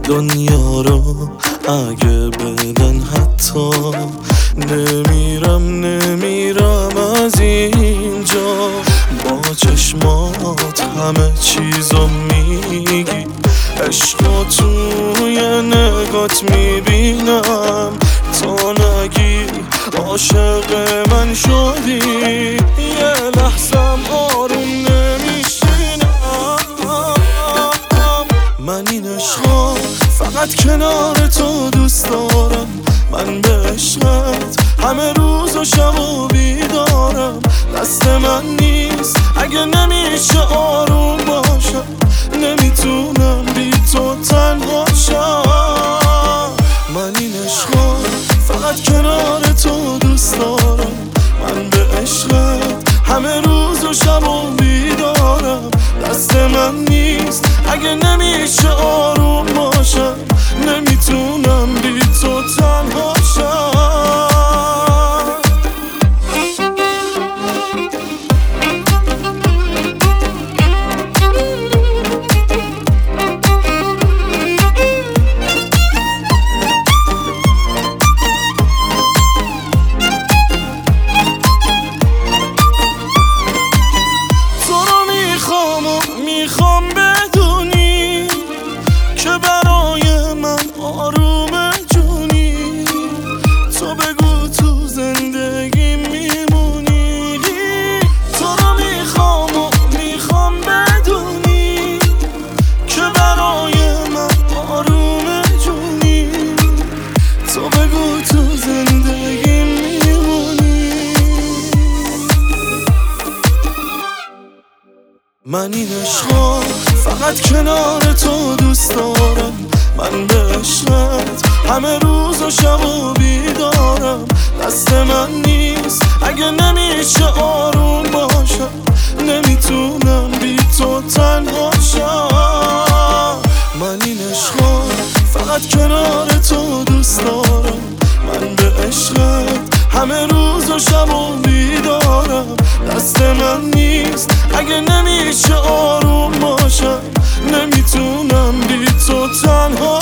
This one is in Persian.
دنیا رو اگه بدن حتی نمیرم از اینجا. با چشمات همه چیزو میگی، عشقا توی نگات میبینم. تا نگی عاشق من شدی، یه لحظم آروم نمیشینم. من این عشقا فقط کنار تو دوست دارم. من به عشقت همه روز و شب و بیدارم. دست من نیست اگه نمیشه آروم باشم، نمیتونم بی تو تنها شم. من این عشقا فقط کنار تو دوست دارم. من به عشقت همه روز و شب و بیدارم. دست من نیست اگه نمیشه آروم باشم، نمیتونم بی تو تنها شم. میخوام بدونی که برای من آروم جونی. تو بگو تو زندگی میمونی. تو رو میخوام بدونی که برای من آروم جونی. تو بگو تو زندگی میمونی. من این عشقا فقط کنار تو دوست دارم. من به عشقت همه روز و شب و بیدارم. دست من نیست اگه نمیشه آروم باشم، نمیتونم بی تو تنها شم. من این عشقا فقط کنار تو دوست دارم. من به عشقت همه روز و شب و بیدارم. دست من نیست اگه نمیشه آروم باشم، نمیتونم بی تو تنها